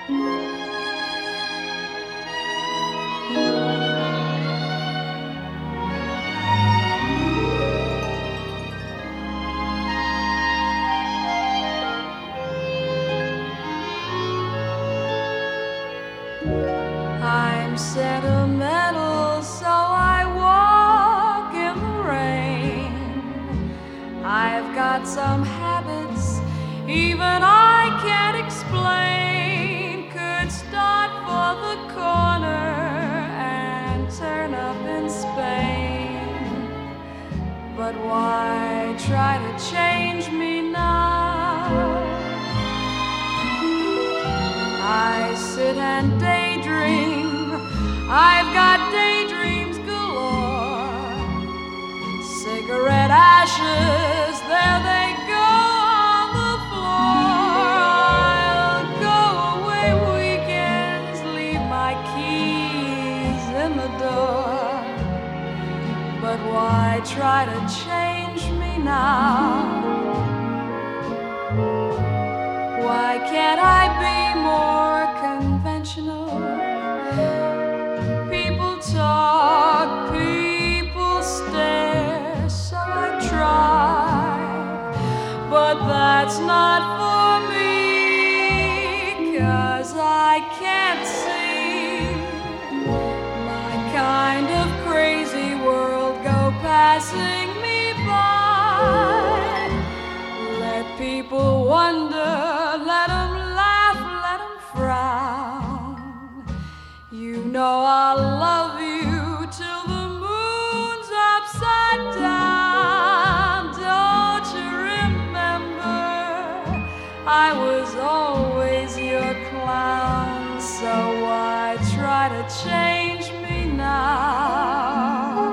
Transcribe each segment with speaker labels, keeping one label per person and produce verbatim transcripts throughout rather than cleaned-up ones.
Speaker 1: I'm sentimental, so I walk in the rain. I've got some habits even I can't explain. Could start for the corner and turn up in Spain. But why try to change me now? I sit and daydream. I've got daydreams galore. Cigarette ashes, there they go on the floor. I'll go away weekends, leave my keys in the door. But why try to change me now? Why can't I be more conventional? People talk, people stare, so I try. But that's not for me, 'cause I can't see my kind of crazy world go passing me by. Let people wonder, let 'em laugh, let 'em frown. You know I'll love you till the moon's upside down. Don't you remember I was always your clown? So why try to change me now?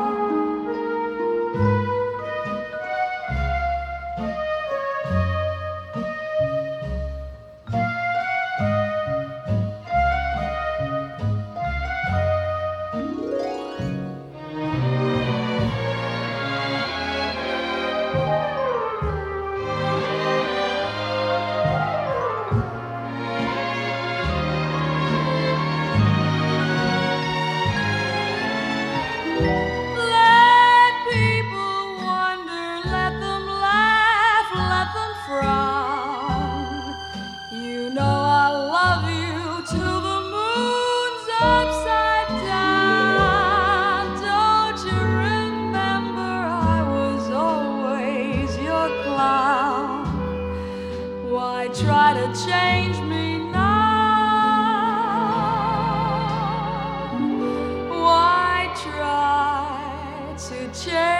Speaker 1: Why try to change me now? Why try to change